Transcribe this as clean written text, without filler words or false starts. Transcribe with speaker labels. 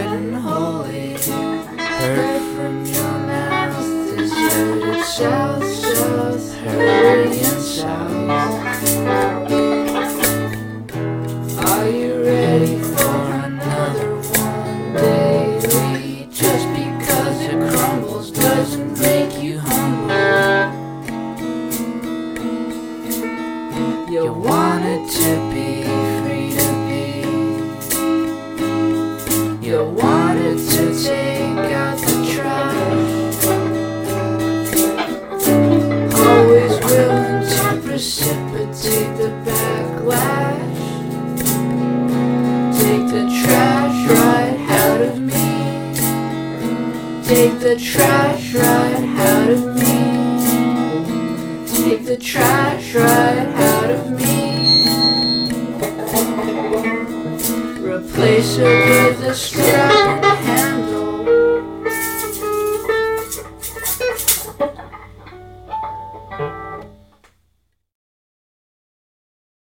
Speaker 1: bright and holy. Heard from your mouth is headed south, south, hurrying south. Are you ready for another one daily? Just because it crumbles doesn't make you humble. You wanted to be free to be. You wanted to take out the trash. Always willing to precipitate the backlash. Take the trash right out of me. Take the trash right out of me. Take the trash right out of me. Replace it with a strap.